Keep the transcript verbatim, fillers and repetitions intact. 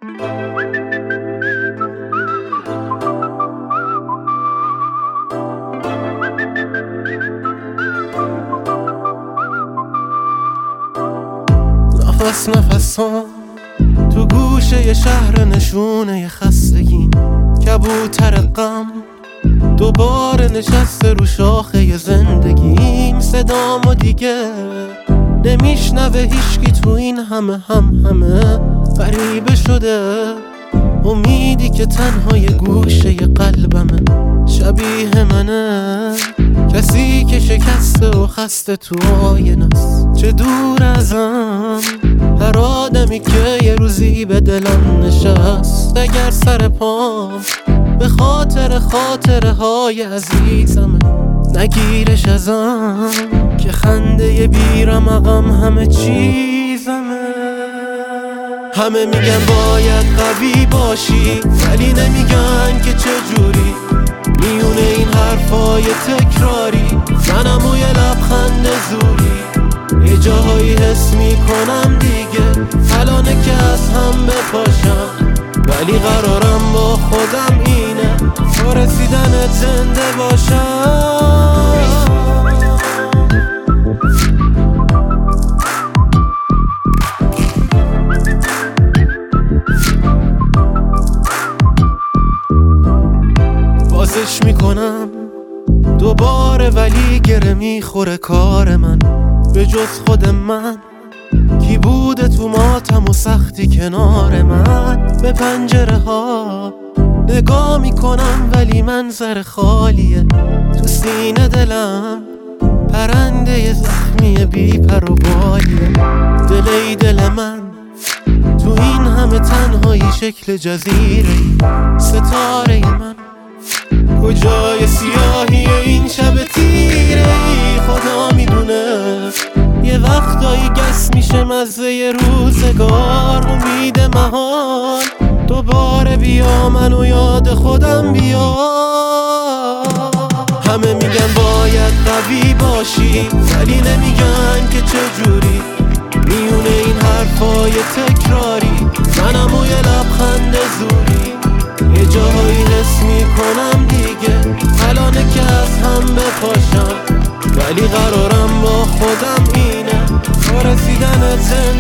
نفس نفسان تو گوشه ی شهر نشونه ی خستگیم، کبوتر غم دوباره نشسته رو شاخه ی زندگیم. صدامو دیگه نمیشنوه هیچکی تو این همه هم همه غریبه شده. امیدی که تنها یه گوشه ی قلبمه شبیه منه، کسی که شکسته و خسته تو آینه‌ست چه دور ازم. هر آدمی که یه روزی به دلم نشست، اگر سر پام به خاطر خاطره های عزیزمه نگیرش ازم، که خنده ی بیرمقم همه چیزمه. همه میگن باید قوی باشی، ولی نمیگن که چجوری. میونه این حرفای تکراری منم و یه لبخند زوری. یه جاهایی حس میکنم دیگه الانه که از هم بپاشم، ولی قرارم با خودم اینه تا رسیدنت زنده باشم. بازش میکنم دوباره، ولی گره میخوره کار من. به جز خود من کی بوده تو ماتم و سختی کنار من؟ به پنجره ها نگاه میکنم ولی منظر خالیه. تو سینه دلم پرنده ی زخمی بی پر و بالیه. دل ای دل من تو این همه تنهایی شکل جزیره ای. ستاره من کجای سیاهی این شب تیره ای؟ خدا میدونه یه وقتایی گس میشه مزه ی روزگار. امید محال دوباره بیا منو یاد خودم بیا. همه میگن باید قوی باشی، ولی نمیگن که چجوری. میونه این حرفای تکراری منم و یه لبخند زوری. یه جاهایی حس میکنم دیگه الانه که از هم بپاشم، ولی قرارم با خودم اینه تا رسیدنت زنده